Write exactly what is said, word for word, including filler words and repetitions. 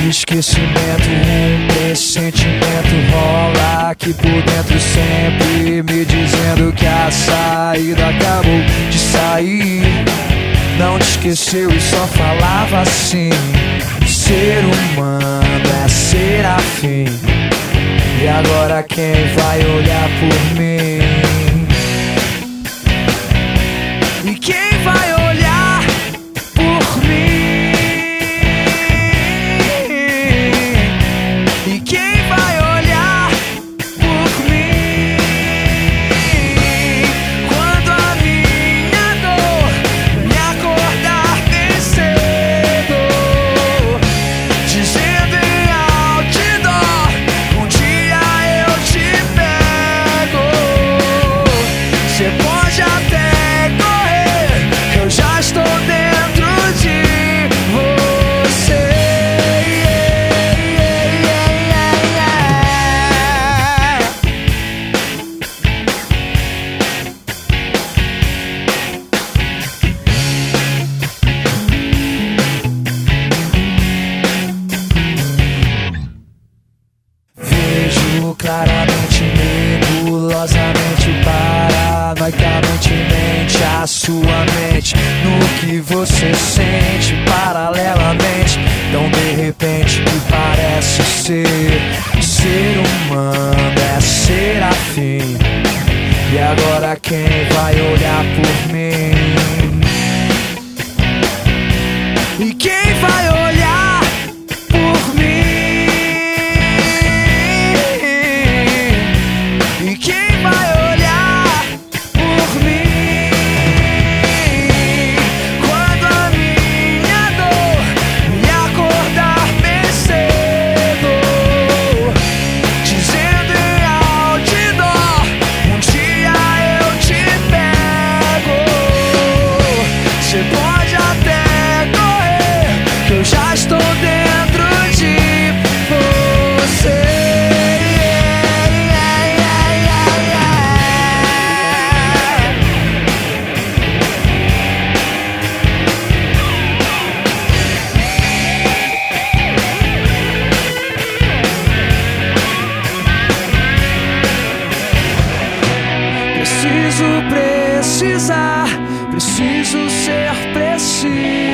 esquecimento, um pressentimento rola aqui por dentro sempre, me dizendo que a saída acabou de sair. Não te esqueceu e só falava assim: ser humano é ser afim. E agora quem vai olhar por mim? E quem vai olhar por mim? E quem vai olhar por mim? Quando a minha dor me acordar bem cedo, dizendo em outdoor: um dia eu te pego. Cê pode até correr, eu já estou dentro de você. Vejo claramente, nebulosamente, paranoicamente, mente a sua mente no que você sente paralelamente. Então de repente me parece ser ser humano é ser afim. E agora quem vai olhar por mim? E quem vai olhar por mim? E quem vai olhar por mim? Quando a minha dor me acordar bem cedo, dizendo em outdoor: um dia eu te pego. Cê pode até correr, que eu já estou dentro de você. Preciso precisar, preciso ser preciso.